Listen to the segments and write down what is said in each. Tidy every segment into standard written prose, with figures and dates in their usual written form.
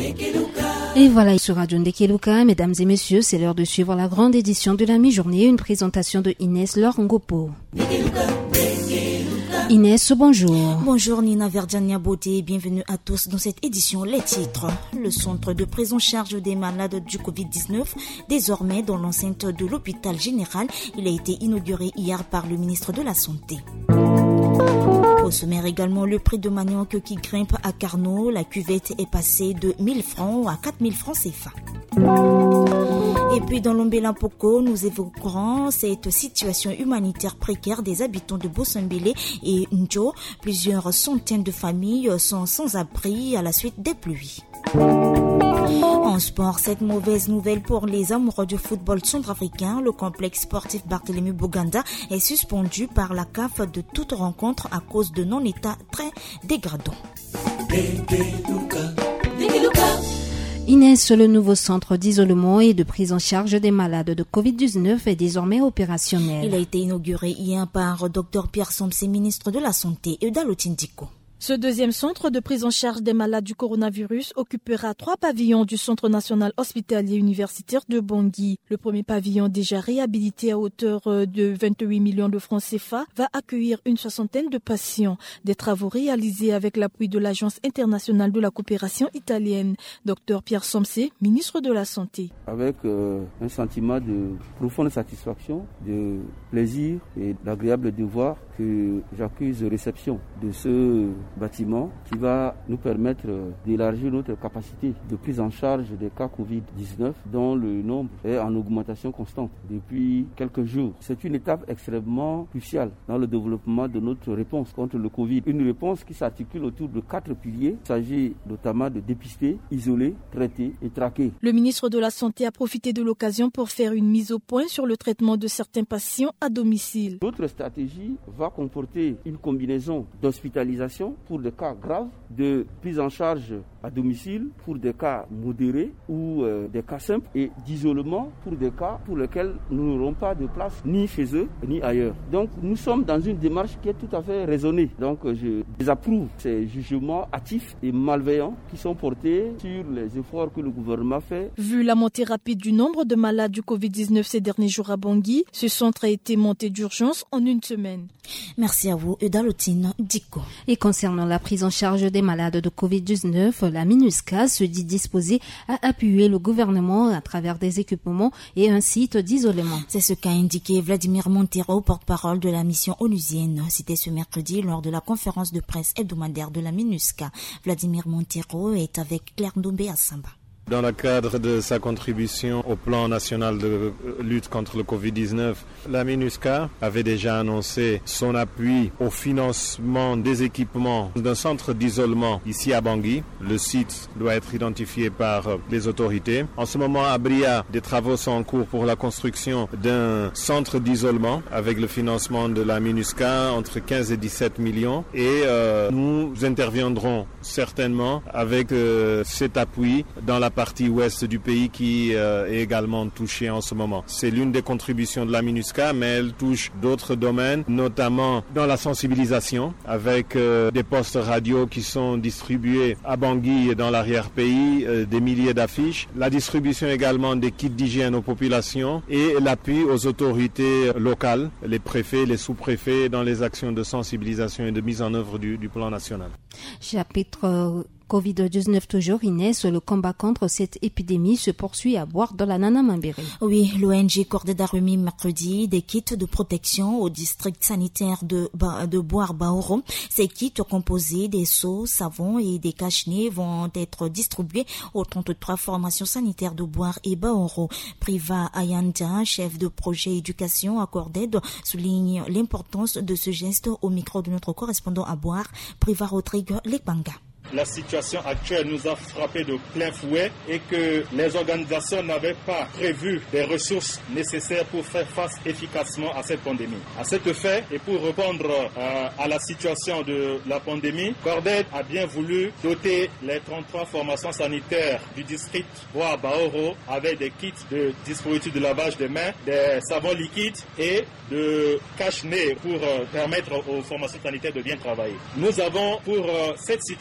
Et voilà, sur Radio Ndekeluka, mesdames et messieurs, c'est l'heure de suivre la grande édition de la mi-journée, une présentation de Inès Lorangopo. Inès, bonjour. Bonjour Nina Verdjania Beauté, bienvenue à tous dans cette édition. Les titres. Le centre de prise en charge des malades du Covid-19, désormais dans l'enceinte de l'hôpital général, il a été inauguré hier par le ministre de la Santé. Au sommaire également, le prix de manioc qui grimpe à Carnot. La cuvette est passée de 1000 francs à 4000 francs CFA. Et puis dans l'Ombela-Poko, nous évoquerons cette situation humanitaire précaire des habitants de Bossambélé et Ndjo. Plusieurs centaines de familles sont sans abri à la suite des pluies. En sport, cette mauvaise nouvelle pour les amoureux du football centrafricain. Le complexe sportif Barthélemy Boganda est suspendu par la CAF de toute rencontre à cause de non-état très dégradant. Inès, le nouveau centre d'isolement et de prise en charge des malades de Covid-19 est désormais opérationnel. Il a été inauguré hier par Dr Pierre Somsé, ministre de la Santé, et Dalotindiko. Ce deuxième centre de prise en charge des malades du coronavirus occupera 3 pavillons du Centre national hospitalier universitaire de Bangui. Le premier pavillon, déjà réhabilité à hauteur de 28 millions de francs CFA, va accueillir une 60aine de patients. Des travaux réalisés avec l'appui de l'Agence internationale de la coopération italienne. Dr Pierre Somsé, ministre de la Santé. Avec un sentiment de profonde satisfaction, de plaisir et d'agréable devoir que j'accuse réception de ce bâtiment qui va nous permettre d'élargir notre capacité de prise en charge des cas Covid-19 dont le nombre est en augmentation constante depuis quelques jours. C'est une étape extrêmement cruciale dans le développement de notre réponse contre le Covid. Une réponse qui s'articule autour de 4 piliers. Il s'agit notamment de dépister, isoler, traiter et traquer. Le ministre de la Santé a profité de l'occasion pour faire une mise au point sur le traitement de certains patients à domicile. Notre stratégie va comporter une combinaison d'hospitalisation pour des cas graves, de prise en charge à domicile pour des cas modérés ou des cas simples et d'isolement pour des cas pour lesquels nous n'aurons pas de place ni chez eux ni ailleurs. Donc nous sommes dans une démarche qui est tout à fait raisonnée. Donc je désapprouve ces jugements hâtifs et malveillants qui sont portés sur les efforts que le gouvernement fait. Vu la montée rapide du nombre de malades du Covid-19 ces derniers jours à Bangui, ce centre a été monté d'urgence en une semaine. Merci à vous, Edalotine Diko. Et concernant la prise en charge des malades de Covid-19, la MINUSCA se dit disposée à appuyer le gouvernement à travers des équipements et un site d'isolement. C'est ce qu'a indiqué Vladimir Montero, porte-parole de la mission onusienne, cité ce mercredi lors de la conférence de presse hebdomadaire de la MINUSCA. Vladimir Montero est avec Claire Ndombé à Samba. Dans le cadre de sa contribution au plan national de lutte contre le Covid-19, la MINUSCA avait déjà annoncé son appui au financement des équipements d'un centre d'isolement ici à Bangui. Le site doit être identifié par les autorités. En ce moment, à Bria, des travaux sont en cours pour la construction d'un centre d'isolement avec le financement de la MINUSCA entre 15 et 17 millions. Et nous interviendrons certainement avec cet appui dans la partie ouest du pays qui est également touchée en ce moment. C'est l'une des contributions de la MINUSCA, mais elle touche d'autres domaines, notamment dans la sensibilisation, avec des postes radio qui sont distribués à Bangui et dans l'arrière-pays, des milliers d'affiches, la distribution également des kits d'hygiène aux populations et l'appui aux autorités locales, les préfets, les sous-préfets, dans les actions de sensibilisation et de mise en œuvre du plan national. Chapitre Covid-19 toujours, Inès, le combat contre cette épidémie se poursuit à Boire dans la Nana Mambéré. Oui, l'ONG Corded a remis mercredi des kits de protection au district sanitaire de Boire Baoro. Ces kits composés des seaux, savons et des cache-nez vont être distribués aux 33 formations sanitaires de Boire et Baoro. Priva Ayanda, chef de projet éducation à Corded, souligne l'importance de ce geste au micro de notre correspondant à Boire, Priva Rodrigue Lekbanga. La situation actuelle nous a frappé de plein fouet et que les organisations n'avaient pas prévu des ressources nécessaires pour faire face efficacement à cette pandémie. À cet effet, et pour répondre à la situation de la pandémie, Corded a bien voulu doter les 33 formations sanitaires du district Bois-Baoro avec des kits de dispositifs de lavage des mains, des savons liquides et de cache-nez pour permettre aux formations sanitaires de bien travailler. Nous avons pour cette situation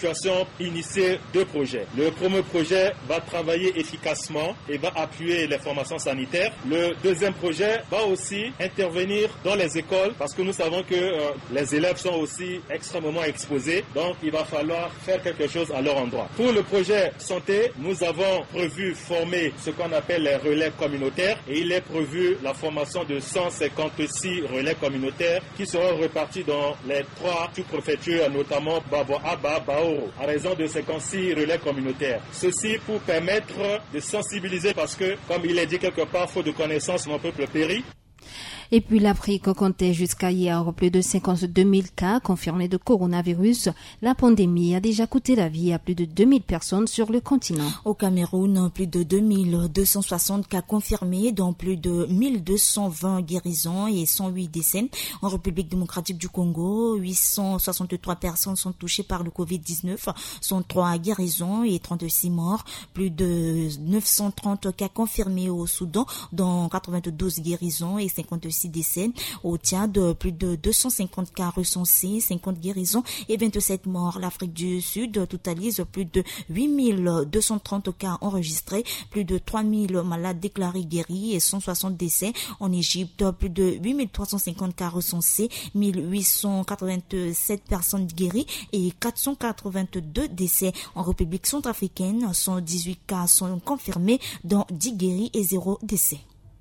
avons initié 2 projets. Le premier projet va travailler efficacement et va appuyer les formations sanitaires. Le deuxième projet va aussi intervenir dans les écoles parce que nous savons que les élèves sont aussi extrêmement exposés. Donc, il va falloir faire quelque chose à leur endroit. Pour le projet santé, nous avons prévu former ce qu'on appelle les relais communautaires et il est prévu la formation de 156 relais communautaires qui seront répartis dans les 3 sous-préfectures, notamment Baboaba, Baoro, à raison de 56 relais communautaires. Ceci pour permettre de sensibiliser parce que, comme il est dit quelque part, faute de connaissances, mon peuple périt. Et puis l'Afrique comptait jusqu'à hier plus de 52 000 cas confirmés de coronavirus. La pandémie a déjà coûté la vie à plus de 2000 personnes sur le continent. Au Cameroun, plus de 2260 cas confirmés, dont plus de 1220 guérisons et 108 décès. En République démocratique du Congo, 863 personnes sont touchées par le Covid-19, 103 guérisons et 36 morts. Plus de 930 cas confirmés au Soudan, dont 92 guérisons et 56 décès. Au Tchad, plus de 250 cas recensés, 50 guérisons et 27 morts. L'Afrique du Sud totalise plus de 8230 cas enregistrés, plus de 3000 malades déclarés guéris et 160 décès. En Égypte, plus de 8350 cas recensés, 1887 personnes guéries et 482 décès. En République centrafricaine, 118 cas sont confirmés, dont 10 guéris et 0 décès.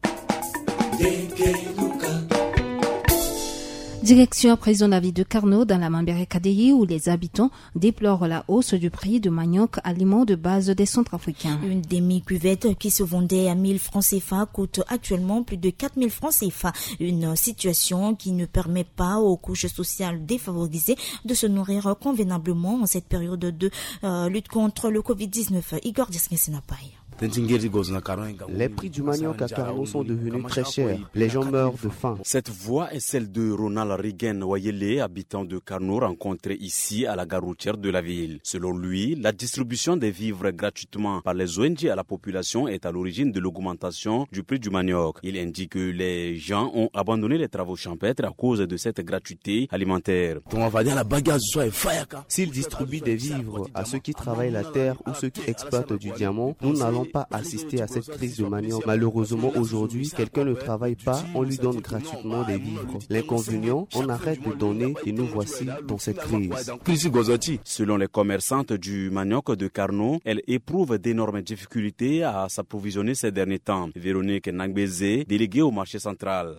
Direction à présent la ville de Carnot dans la Mambéré-Kadéi où les habitants déplorent la hausse du prix du manioc, aliment de base des Centrafricains. Une demi-cuvette qui se vendait à 1000 francs CFA coûte actuellement plus de 4000 francs CFA. Une situation qui ne permet pas aux couches sociales défavorisées de se nourrir convenablement en cette période de lutte contre le Covid-19. Igor Diaskesenapai. Les prix du manioc à Carnot sont devenus très chers. Les gens meurent de faim. Cette voix est celle de Ronald Rigen Wayele, habitant de Carnot, rencontré ici à la gare routière de la ville. Selon lui, la distribution des vivres gratuitement par les ONG à la population est à l'origine de l'augmentation du prix du manioc. Il indique que les gens ont abandonné les travaux champêtres à cause de cette gratuité alimentaire. S'ils distribuent des vivres à ceux qui travaillent la terre ou ceux qui exploitent du diamant, nous n'allons pas assister à cette crise de manioc. Malheureusement, aujourd'hui, quelqu'un ne travaille pas, on lui donne gratuitement des vivres. L'inconvénient, on arrête de donner et nous voici dans cette crise. Selon les commerçantes du manioc de Carnot, elles éprouvent d'énormes difficultés à s'approvisionner ces derniers temps. Véronique Nangbeze, déléguée au marché central.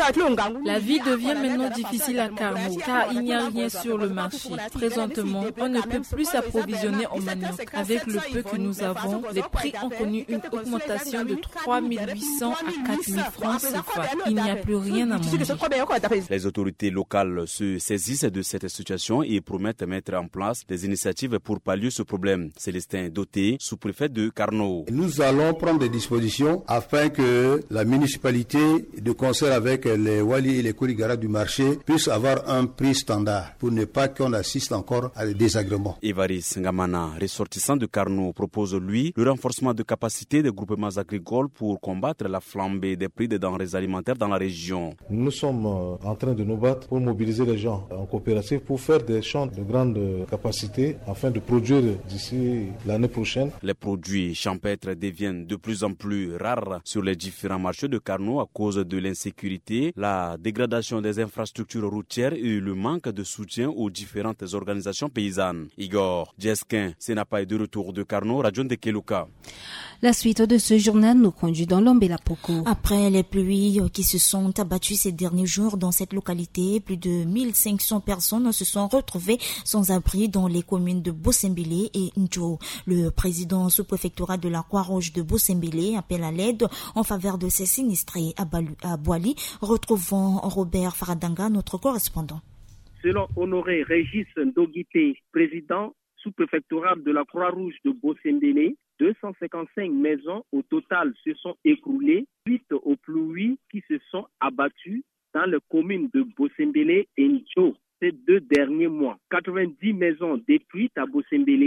La vie devient maintenant difficile à Carnot car il n'y a rien sur le marché. Présentement, on ne peut plus s'approvisionner en manioc. Avec le peu que nous avons, les prix ont connu une augmentation de 3800 à 4000 francs CFA. Il n'y a plus rien à manger. Les autorités locales se saisissent de cette situation et promettent mettre en place des initiatives pour pallier ce problème. Célestin Doté, sous-préfet de Carnot. Nous allons prendre des dispositions afin que la municipalité, de concert avec les Wali et les Kourigara du marché, puisse avoir un prix standard pour ne pas qu'on assiste encore à des désagréments. Evaris Ngamana, ressortissant de Carnot, propose lui le renforcement de capacité des groupements agricoles pour combattre la flambée des prix des denrées alimentaires dans la région. Nous sommes en train de nous battre pour mobiliser les gens en coopérative pour faire des champs de grande capacité afin de produire d'ici l'année prochaine. Les produits champêtres deviennent de plus en plus rares sur les différents marchés de Carnot à cause de l'insécurité, la dégradation des infrastructures routières et le manque de soutien aux différentes organisations paysannes. Igor Djeskin, Sénapaï de retour de Carnot, Radio de Keluka. La suite de ce journal nous conduit dans l'Ombela-Poko. Après les pluies qui se sont abattues ces derniers jours dans cette localité, plus de 1500 personnes se sont retrouvées sans abri dans les communes de Bossembélé et Ndjo. Le président sous-préfectoral de la Croix-Rouge de Bossembélé appelle à l'aide en faveur de ces sinistrés à Boali. Retrouvons Robert Faradanga, notre correspondant. Selon Honoré Régis Ndoguité, président sous-préfectoral de la Croix-Rouge de Bossembélé, 255 maisons au total se sont écroulées suite aux pluies qui se sont abattues dans les communes de Bossembélé et Ndjo ces 2 derniers mois. 90 maisons détruites à Bossembélé,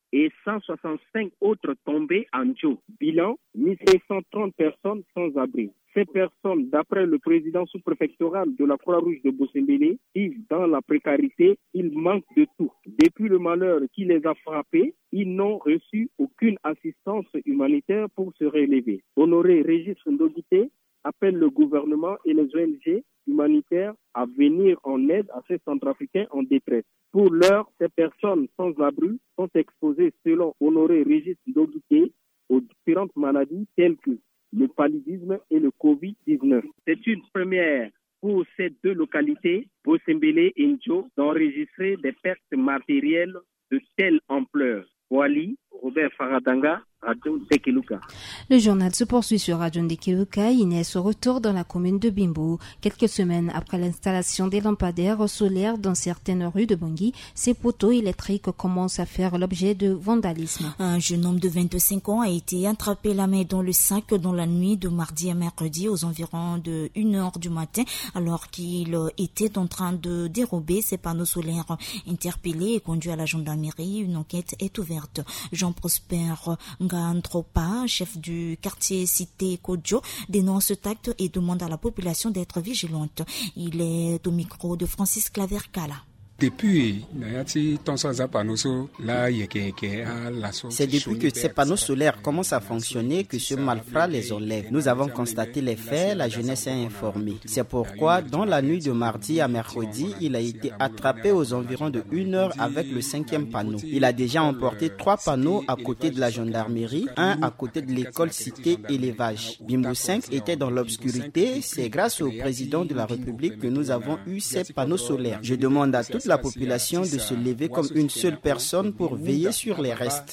et 165 autres tombées en Djo. Bilan, 1530 personnes sans abri. Ces personnes, d'après le président sous-préfectoral de la Croix-Rouge de Bossembélé, vivent dans la précarité, ils manquent de tout. Depuis le malheur qui les a frappés, ils n'ont reçu aucune assistance humanitaire pour se relever. Honoré Régis Ndogité appelle le gouvernement et les ONG humanitaires à venir en aide à ces Centrafricains en détresse. Pour l'heure, ces personnes sans abri sont exposées, selon Honoré Régis Ndogité, aux différentes maladies telles que le paludisme et le Covid-19. C'est une première pour ces deux localités, Bossembélé et Ndjo, d'enregistrer des pertes matérielles de telle ampleur. Wali, Robert Faradanga, Radio Ndekeluka. Le journal se poursuit sur Radio Ndekeluka. Inès retourne dans la commune de Bimbo. Quelques semaines après l'installation des lampadaires solaires dans certaines rues de Bangui, ces poteaux électriques commencent à faire l'objet de vandalisme. Un jeune homme de 25 ans a été attrapé la main dans le sac dans la nuit de mardi à mercredi aux environs de 1h du matin alors qu'il était en train de dérober ses panneaux solaires. Interpellé et conduit à la gendarmerie, une enquête est ouverte. Jean-Prosper Ngantropa, chef du quartier cité Kodjo, dénonce cet acte et demande à la population d'être vigilante. Il est au micro de Francis Claver-Kala. C'est depuis que ces panneaux solaires commencent à fonctionner que ce malfrat les enlève. Nous avons constaté les faits, la jeunesse est informée. C'est pourquoi, dans la nuit de mardi à mercredi, il a été attrapé aux environs de 1h avec le 5e panneau. Il a déjà emporté 3 panneaux à côté de la gendarmerie, un à côté de l'école cité élevage. Bimbo 5 était dans l'obscurité. C'est grâce au président de la République que nous avons eu ces panneaux solaires. Je demande à toute la population de se lever comme une seule personne pour veiller sur les restes.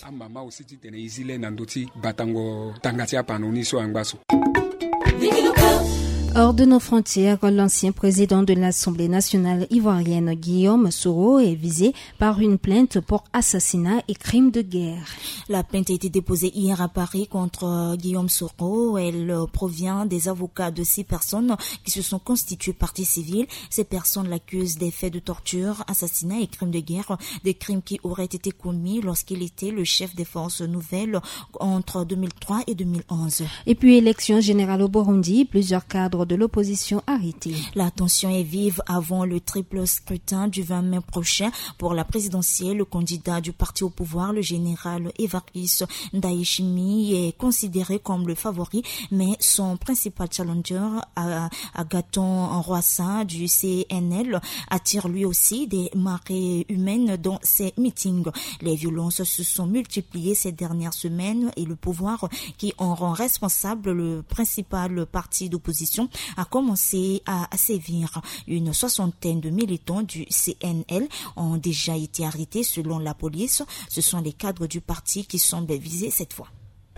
Hors de nos frontières, l'ancien président de l'Assemblée nationale ivoirienne, Guillaume Soro, est visé par une plainte pour assassinat et crime de guerre. La plainte a été déposée hier à Paris contre Guillaume Soro. Elle provient des avocats de 6 personnes qui se sont constituées partie civile. Ces personnes l'accusent des faits de torture, assassinat et crime de guerre, des crimes qui auraient été commis lorsqu'il était le chef des forces nouvelles entre 2003 et 2011. Et puis, élection générale au Burundi, plusieurs cadres de l'opposition arrêtés. La tension est vive avant le triple scrutin du 20 mai prochain pour la présidentielle. Le candidat du parti au pouvoir, le général Évariste Ndayishimiye, est considéré comme le favori, mais son principal challenger, Agathon Rwasa du CNL, attire lui aussi des marées humaines dans ses meetings. Les violences se sont multipliées ces dernières semaines et le pouvoir, qui en rend responsable le principal parti d'opposition, a commencé à sévir. Une 60aine de militants du CNL ont déjà été arrêtés selon la police. Ce sont les cadres du parti qui semblent visés cette fois.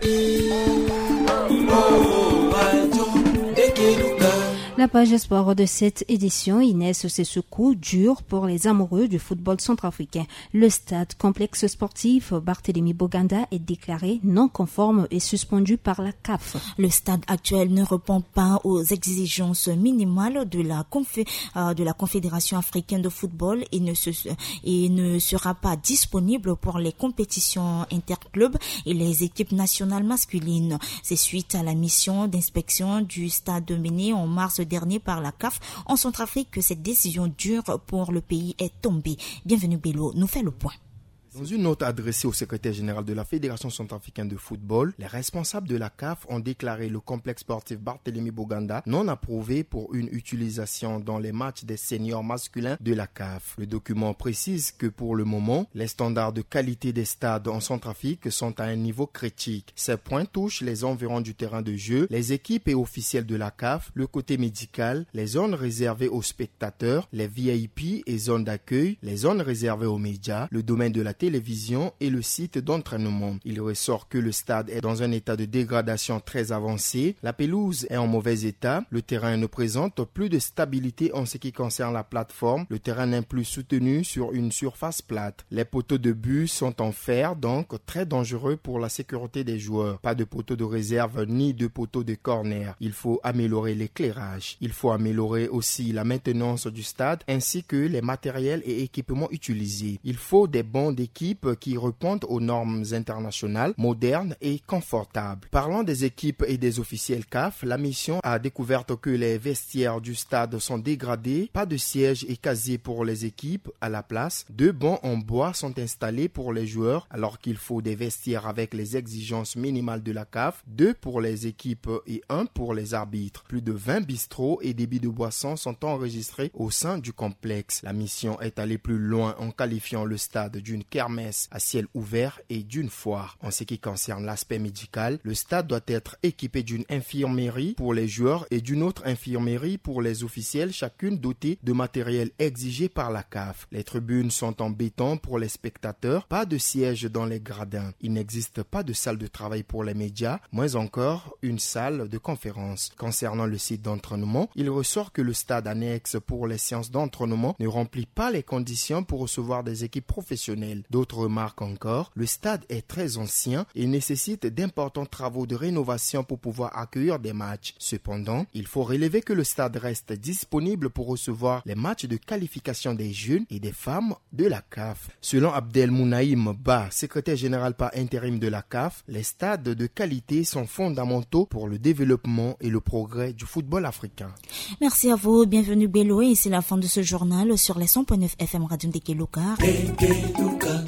La page sport de cette édition, Inès, c'est ce coup dur pour les amoureux du football centrafricain. Le stade complexe sportif Barthélemy Boganda est déclaré non conforme et suspendu par la CAF. Le stade actuel ne répond pas aux exigences minimales de la Confédération africaine de football et ne sera pas disponible pour les compétitions interclubs et les équipes nationales masculines. C'est suite à la mission d'inspection du stade mené en mars dernier par la CAF en Centrafrique que cette décision dure pour le pays est tombée. Bienvenue Bello, nous fait le point. Dans une note adressée au secrétaire général de la Fédération centrafricaine de football, les responsables de la CAF ont déclaré le complexe sportif Barthélemy Boganda non approuvé pour une utilisation dans les matchs des seniors masculins de la CAF. Le document précise que pour le moment, les standards de qualité des stades en Centrafrique sont à un niveau critique. Ces points touchent les environs du terrain de jeu, les équipes et officiels de la CAF, le côté médical, les zones réservées aux spectateurs, les VIP et zones d'accueil, les zones réservées aux médias, le domaine de la télévision et le site d'entraînement. Il ressort que le stade est dans un état de dégradation très avancé, la pelouse est en mauvais état, le terrain ne présente plus de stabilité en ce qui concerne la plateforme, le terrain n'est plus soutenu sur une surface plate. Les poteaux de but sont en fer, donc très dangereux pour la sécurité des joueurs. Pas de poteaux de réserve ni de poteaux de corner. Il faut améliorer l'éclairage. Il faut améliorer aussi la maintenance du stade ainsi que les matériels et équipements utilisés. Il faut des bancs d'équipe équipe qui répondent aux normes internationales, modernes et confortables. Parlant des équipes et des officiels CAF, la mission a découvert que les vestiaires du stade sont dégradés, pas de sièges et casiers pour les équipes. À la place, 2 bancs en bois sont installés pour les joueurs alors qu'il faut des vestiaires avec les exigences minimales de la CAF, 2 pour les équipes et 1 pour les arbitres. Plus de 20 bistrots et débits de boissons sont enregistrés au sein du complexe. La mission est allée plus loin en qualifiant le stade d'une kermesse à ciel ouvert et d'une foire. En ce qui concerne l'aspect médical, le stade doit être équipé d'une infirmerie pour les joueurs et d'une autre infirmerie pour les officiels, chacune dotée de matériel exigé par la CAF. Les tribunes sont en béton pour les spectateurs, pas de sièges dans les gradins. Il n'existe pas de salle de travail pour les médias, moins encore une salle de conférence. Concernant le site d'entraînement, il ressort que le stade annexe pour les séances d'entraînement ne remplit pas les conditions pour recevoir des équipes professionnelles. D'autres remarquent encore, le stade est très ancien et nécessite d'importants travaux de rénovation pour pouvoir accueillir des matchs. Cependant, il faut relever que le stade reste disponible pour recevoir les matchs de qualification des jeunes et des femmes de la CAF. Selon Abdel Mounaïm Ba, secrétaire général par intérim de la CAF, les stades de qualité sont fondamentaux pour le développement et le progrès du football africain. Merci à vous, bienvenue Bello, et c'est la fin de ce journal sur les 100.9 FM Radio Ndeke Luka.